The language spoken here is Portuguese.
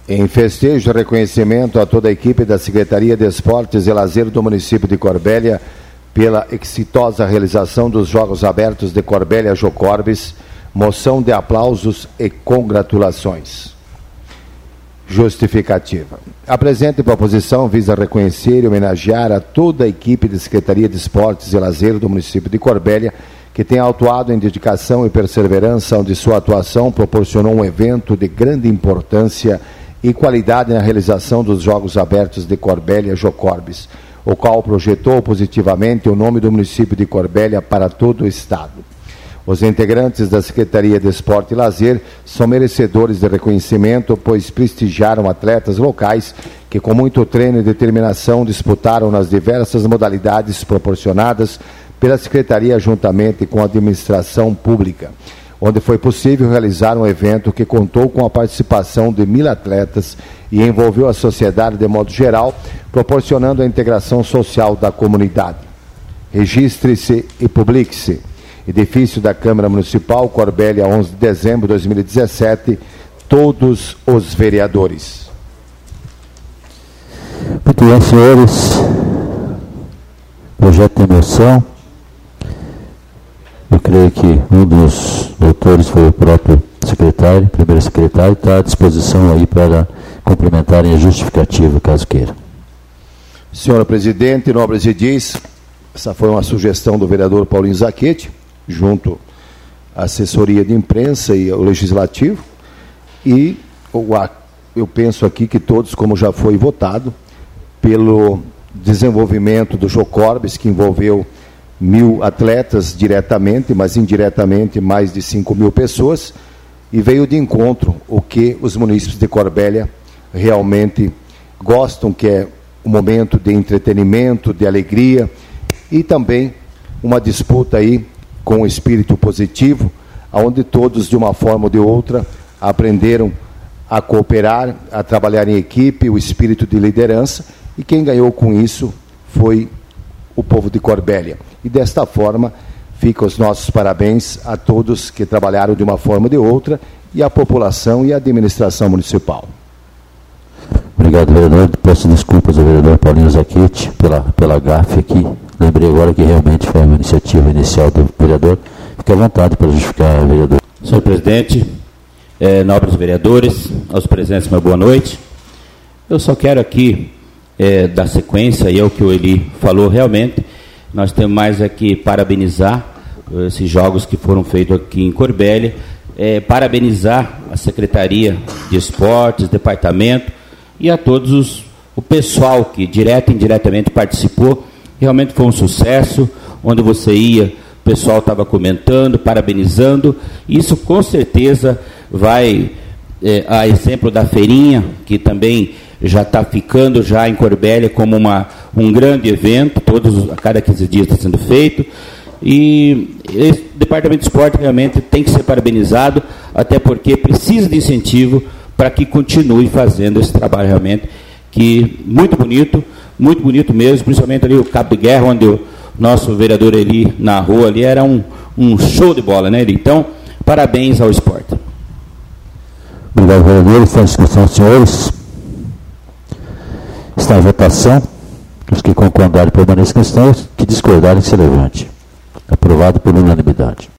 Em festejo e reconhecimento a toda a equipe da Secretaria de Esportes e Lazer do município de Corbélia pela exitosa realização dos Jogos Abertos de Corbélia Jocorbis, moção de aplausos e congratulações. Justificativa. A presente proposição visa reconhecer e homenagear a toda a equipe da Secretaria de Esportes e Lazer do município de Corbélia que tem atuado em dedicação e perseverança, onde sua atuação proporcionou um evento de grande importância e qualidade na realização dos Jogos Abertos de Corbélia Jocorbis, o qual projetou positivamente o nome do município de Corbélia para todo o estado. Os integrantes da Secretaria de Esporte e Lazer são merecedores de reconhecimento, pois prestigiaram atletas locais que com muito treino e determinação disputaram nas diversas modalidades proporcionadas pela Secretaria juntamente com a administração pública, onde foi possível realizar um evento que contou com a participação de 1.000 atletas e envolveu a sociedade de modo geral, proporcionando a integração social da comunidade. Registre-se e publique-se. Edifício da Câmara Municipal, Corbélia, 11 de dezembro de 2017, todos os vereadores. Muito bem, senhores. Projeto de moção. Eu creio que um dos autores foi o próprio secretário, primeiro secretário, está à disposição aí para complementarem a justificativa, caso queira. Senhora Presidente, nobres edis, essa foi uma sugestão do vereador Paulinho Zacchetti, junto à assessoria de imprensa e ao Legislativo, e eu penso aqui que todos, como já foi votado, pelo desenvolvimento do Jocorbis, que envolveu 1.000 atletas diretamente, mas indiretamente mais de 5.000 pessoas, e veio de encontro o que os munícipes de Corbélia realmente gostam, que é um momento de entretenimento, de alegria, e também uma disputa aí com um espírito positivo, onde todos, de uma forma ou de outra, aprenderam a cooperar, a trabalhar em equipe, o espírito de liderança, e quem ganhou com isso foi o povo de Corbélia. E desta forma, ficam os nossos parabéns a todos que trabalharam de uma forma ou de outra, e a população e a administração municipal. Obrigado, vereador. Peço desculpas ao vereador Paulinho Zacchetti pela gafe aqui. Lembrei agora que realmente foi uma iniciativa inicial do vereador. Fique à vontade para justificar, vereador. Senhor presidente, nobres vereadores, aos presentes, uma boa noite. Eu só quero aqui dar sequência, e é o que o Eli falou realmente. Nós temos mais aqui parabenizar esses jogos que foram feitos aqui em Corbélia, parabenizar a Secretaria de Esportes, Departamento e a todos o pessoal que direto e indiretamente participou. Realmente foi um sucesso, onde você ia, o pessoal estava comentando, parabenizando. Isso com certeza vai, a exemplo da feirinha, que também já está ficando já em Corbélia como um grande evento, a cada 15 dias está sendo feito, e esse Departamento de Esporte realmente tem que ser parabenizado, até porque precisa de incentivo para que continue fazendo esse trabalho realmente, que muito bonito mesmo, principalmente ali o Cabo de Guerra, onde o nosso vereador Eli narrou ali, era um show de bola, né, Eli? Então, parabéns ao esporte. Obrigado, vereador. Está em discussão, senhores. Está em votação. Os que concordarem permaneçam em questão, os que discordarem se levante. Aprovado por unanimidade.